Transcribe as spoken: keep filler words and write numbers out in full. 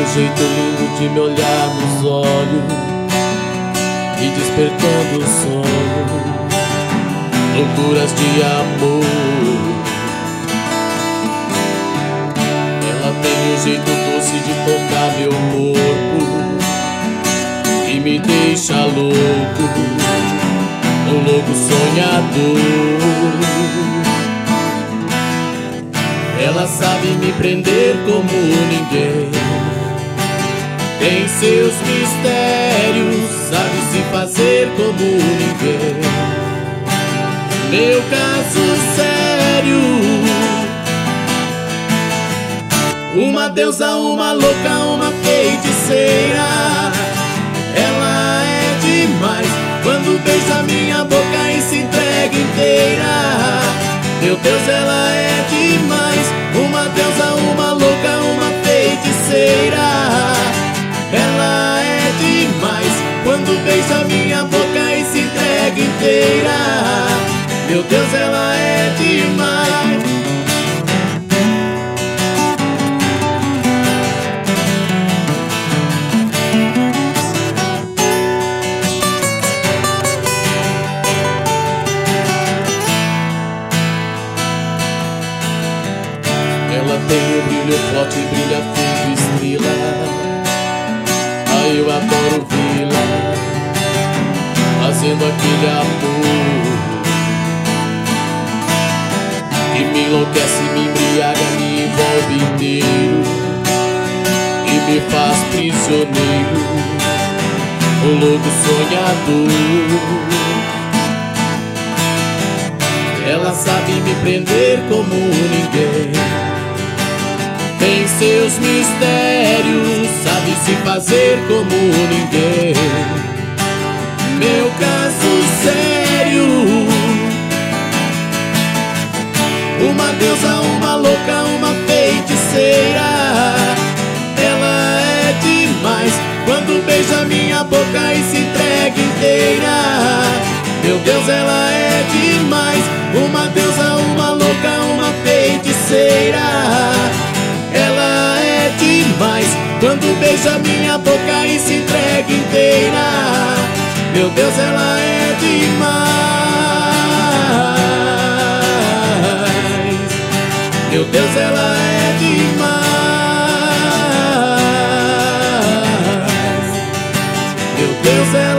jeito lindo de me olhar nos olhos e despertando o sonho, loucuras de amor. Ela tem um jeito doce de tocar meu corpo e me deixa louco, um louco sonhador. Ela sabe me prender como ninguém, tem seus mistérios, sabe se fazer como ninguém. Meu caso sério, uma deusa, uma louca, uma feiticeira. Ela é demais quando beija minha boca e se entrega inteira. Meu Deus, ela é demais, uma deusa, uma louca, uma feiticeira. Ela é demais quando beija minha boca e se entrega inteira. Meu Deus, ela é demais. Ela tem um brilho forte, brilha feito estrela. Ai, eu adoro vê-la fazendo aquele amor que me enlouquece, me embriaga, me envolve inteiro e me faz prisioneiro, um louco sonhador. Ela sabe me prender como ninguém, tem seus mistérios, sabe se fazer como ninguém. Meu caso sério, uma deusa, uma louca, uma feiticeira. Ela é demais quando beija minha boca e se entrega inteira. Meu Deus, ela é demais, uma deusa, uma louca, uma feiticeira. Ela é demais quando beija minha boca e se entrega inteira. Meu Deus, ela é demais. Meu Deus, ela é demais. Meu Deus, ela